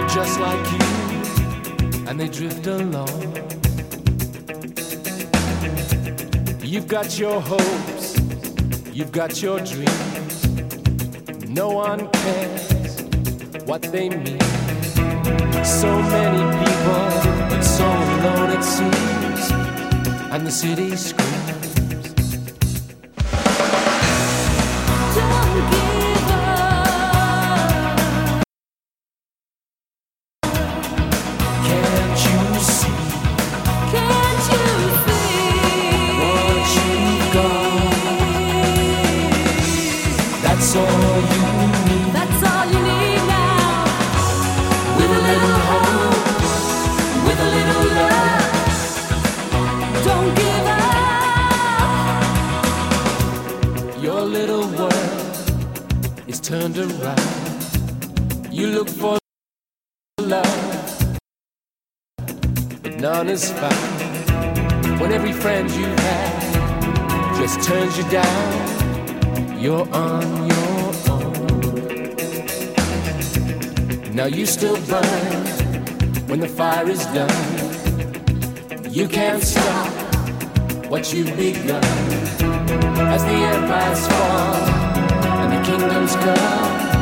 They're just like you, and they drift along. You've got your hopes, you've got your dreams. No one cares what they mean. So many people, but so alone it seems, and the city screams. Don't give up. Can't you see? Can't you see what you've got? That's all you need. That's all you need now. With a little hope, with a little love. Don't give up. Your little world is turned around. You look for love, but none is found. When every friend you had just turns you down, you're on your own. Now you still burn when the fire is done. You can't stop what you've begun. As the empires fall and the kingdoms come,